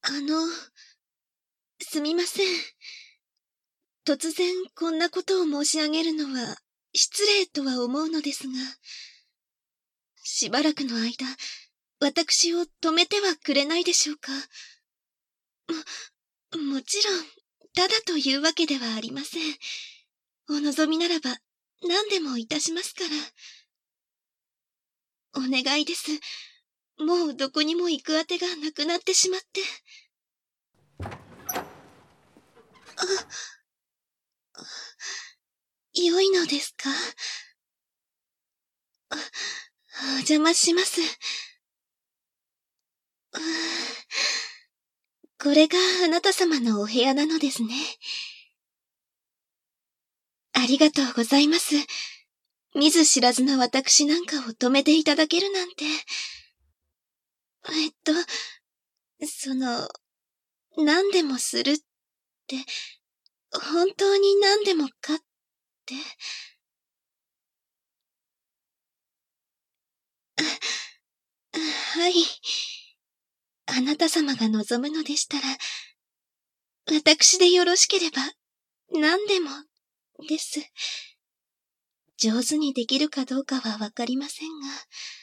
あの、すみません。突然こんなことを申し上げるのは失礼とは思うのですが、しばらくの間、私を止めてはくれないでしょうか。もちろん、ただというわけではありません。お望みならば、何でもいたしますから。お願いです。もうどこにも行くあてがなくなってしまって。良いのですか？お邪魔します。これがあなた様のお部屋なのですね。ありがとうございます。見ず知らずの私なんかを止めていただけるなんて。何でもするって、本当に何でもかって。はい。あなた様が望むのでしたら、私でよろしければ、何でも、です。上手にできるかどうかはわかりませんが。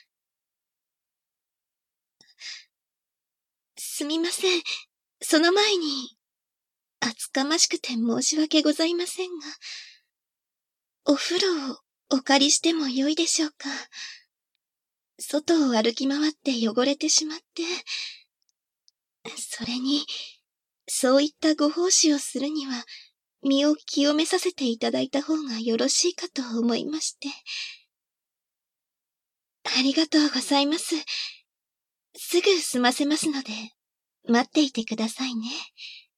すみません。その前に、厚かましくて申し訳ございませんが、お風呂をお借りしてもよいでしょうか。外を歩き回って汚れてしまって、それに、そういったご奉仕をするには、身を清めさせていただいた方がよろしいかと思いまして。ありがとうございます。すぐ済ませますので、待っていてくださいね。